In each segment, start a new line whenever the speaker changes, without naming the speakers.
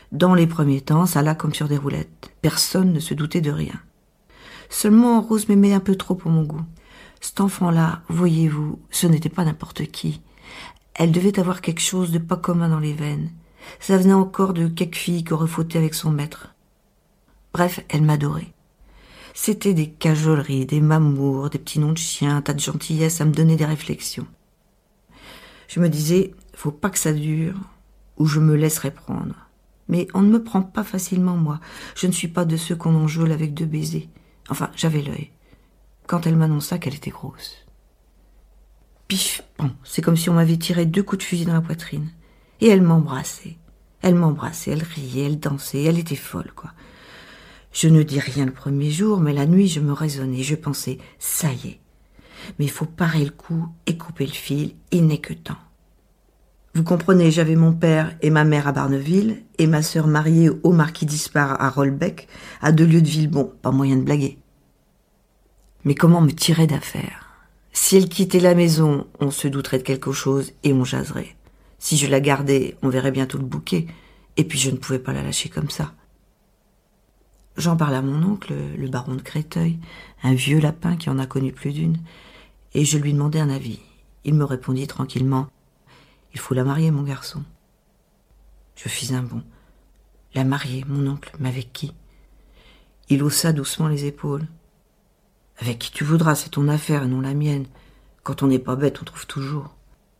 Dans les premiers temps, ça alla comme sur des roulettes. Personne ne se doutait de rien. Seulement, Rose m'aimait un peu trop pour mon goût. Cet enfant-là, voyez-vous, ce n'était pas n'importe qui. Elle devait avoir quelque chose de pas commun dans les veines. Ça venait encore de quelque fille qui aurait fauté avec son maître. Bref, elle m'adorait. C'était des cajoleries, des mamours, des petits noms de chiens, un tas de gentillesses à me donner des réflexions. Je me disais, faut pas que ça dure, ou je me laisserai prendre. Mais on ne me prend pas facilement, moi. Je ne suis pas de ceux qu'on enjôle avec 2 baisers. Enfin, j'avais l'œil. Quand elle m'annonça qu'elle était grosse. Pif, pan, c'est comme si on m'avait tiré 2 coups de fusil dans la poitrine. Et elle m'embrassait. Elle riait, elle dansait, elle était folle, quoi. Je ne dis rien le premier jour, mais la nuit, je me raisonnais, je pensais, ça y est. Mais il faut parer le coup et couper le fil, il n'est que temps. Vous comprenez, j'avais mon père et ma mère à Barneville, et ma sœur mariée au marquis d'Ispard à Rolbec, à 2 lieues de Villebon, pas moyen de blaguer. Mais comment me tirer d'affaire? Si elle quittait la maison, on se douterait de quelque chose et on jaserait. Si je la gardais, on verrait bientôt le bouquet, et puis je ne pouvais pas la lâcher comme ça. J'en parlais à mon oncle, le baron de Créteuil, un vieux lapin qui en a connu plus d'une, et je lui demandai un avis. Il me répondit tranquillement, « Il faut la marier, mon garçon. » Je fis un bond. La marier, mon oncle, mais avec qui? Il haussa doucement les épaules. « Avec qui tu voudras, c'est ton affaire et non la mienne. Quand on n'est pas bête, on trouve toujours. »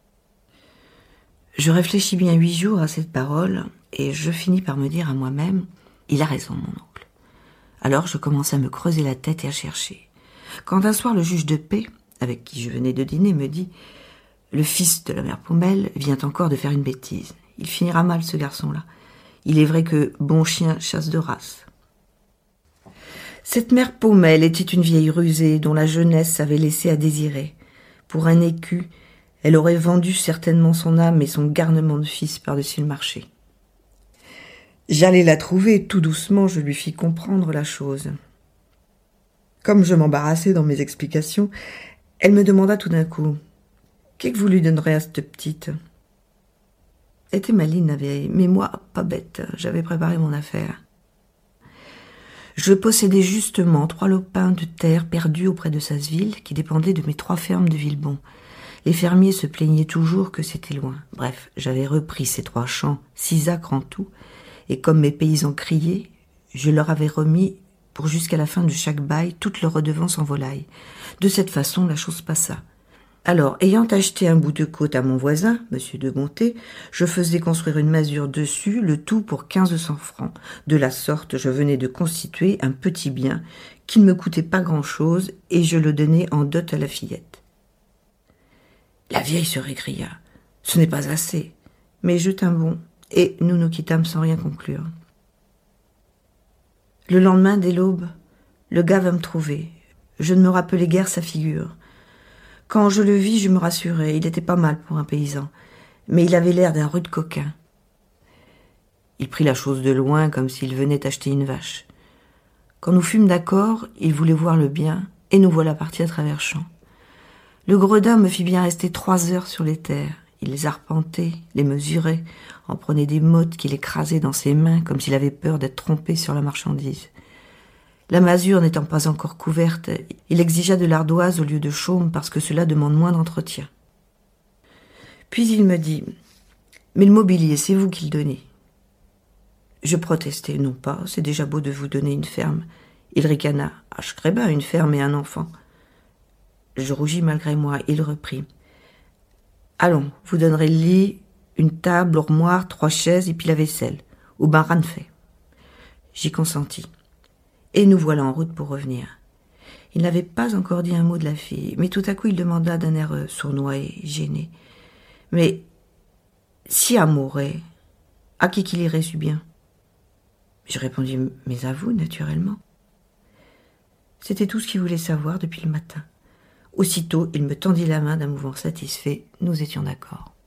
Je réfléchis bien 8 jours à cette parole, et je finis par me dire à moi-même, « Il a raison, mon oncle. » Alors je commençai à me creuser la tête et à chercher. Quand un soir le juge de paix, avec qui je venais de dîner, me dit « Le fils de la mère Paumelle vient encore de faire une bêtise. Il finira mal, ce garçon-là. Il est vrai que bon chien chasse de race. » Cette mère Paumelle était une vieille rusée dont la jeunesse avait laissé à désirer. Pour un écu, elle aurait vendu certainement son âme et son garnement de fils par-dessus le marché. J'allais la trouver, tout doucement, je lui fis comprendre la chose. Comme je m'embarrassais dans mes explications, elle me demanda tout d'un coup « Qu'est-ce que vous lui donnerez à cette petite ?» Elle était maligne, la vieille, mais moi, pas bête, j'avais préparé mon affaire. Je possédais justement 3 lopins de terre perdus auprès de Sasseville, qui dépendaient de mes 3 fermes de Villebon. Les fermiers se plaignaient toujours que c'était loin. Bref, j'avais repris ces 3 champs, 6 acres en tout, et comme mes paysans criaient, je leur avais remis, pour jusqu'à la fin de chaque bail, toute leur redevance en volaille. De cette façon, la chose passa. Alors, ayant acheté un bout de côte à mon voisin, M. de Gonté, je faisais construire une masure dessus, le tout pour 1500 francs. De la sorte, je venais de constituer un petit bien qui ne me coûtait pas grand-chose, et je le donnais en dot à la fillette. La vieille se récria. « Ce n'est pas assez. » Mais je tins bon, et nous nous quittâmes sans rien conclure. Le lendemain, dès l'aube, le gars va me trouver. Je ne me rappelais guère sa figure. Quand je le vis, je me rassurai. Il était pas mal pour un paysan, mais il avait l'air d'un rude coquin. Il prit la chose de loin, comme s'il venait acheter une vache. Quand nous fûmes d'accord, il voulait voir le bien, et nous voilà partis à travers champs. Le gredin me fit bien rester 3 heures sur les terres. Il les arpentait, les mesurait, en prenait des mottes qu'il écrasait dans ses mains, comme s'il avait peur d'être trompé sur la marchandise. La masure n'étant pas encore couverte, il exigea de l'ardoise au lieu de chaume parce que cela demande moins d'entretien. Puis il me dit « Mais le mobilier, c'est vous qui le donnez. » Je protestai « Non pas, c'est déjà beau de vous donner une ferme. » Il ricana « Ah, je crée bien une ferme et un enfant. » Je rougis malgré moi, il reprit « Allons, vous donnerez le lit, une table, l'armoire, 3 chaises et puis la vaisselle. Ou ben rien ne fait. » J'y consentis. Et nous voilà en route pour revenir. Il n'avait pas encore dit un mot de la fille, mais tout à coup il demanda d'un air sournois et gêné. « Mais si elle mourait, à qui qu'il irait si bien ?» Je répondis « Mais à vous, naturellement. » C'était tout ce qu'il voulait savoir depuis le matin. Aussitôt, il me tendit la main d'un mouvement satisfait. Nous étions d'accord.